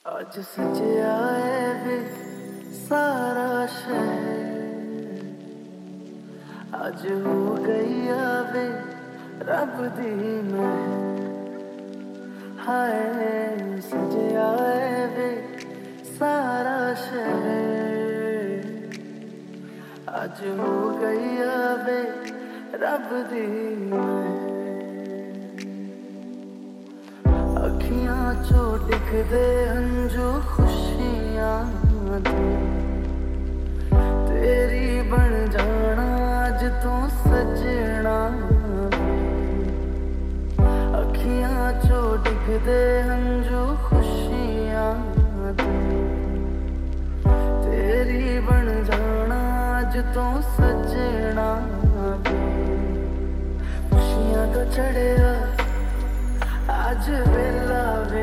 आज सजया है वे सारा शहर, आज हो गई आवे रब दी महर। हाय सजया है वे सारा शहर, आज हो गई आवे रब दी महर। अखियां चो दिखदे हंजू खुशियां दे, तेरी बन जाना अज तू सजना। अखियां चो दिखदे हंजू खुशियां दे, तेरी बन जाना अज तू सजना। खुशियां तो चढ़िया आज वेला वे,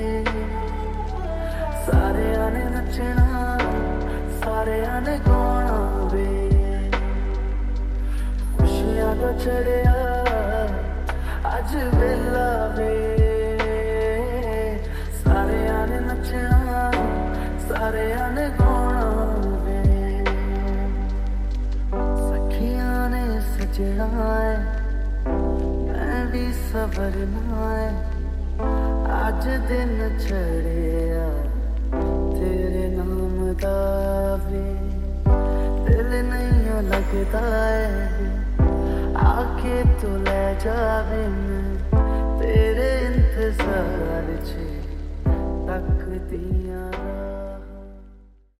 सारिया ने नचना सारिया ने गाना वे। खुशियां तो चढ़िया आज वेला वे, सारिया ने नचना सारिया ने गाना वे। सखियां ने सजना है मैं भी सबरना है, आज दिन चढ़िया तेरे नाम दा वे। दिल नहीं लगता है आके तो ले जावे, मैं तेरे इंतजार च तकदियां।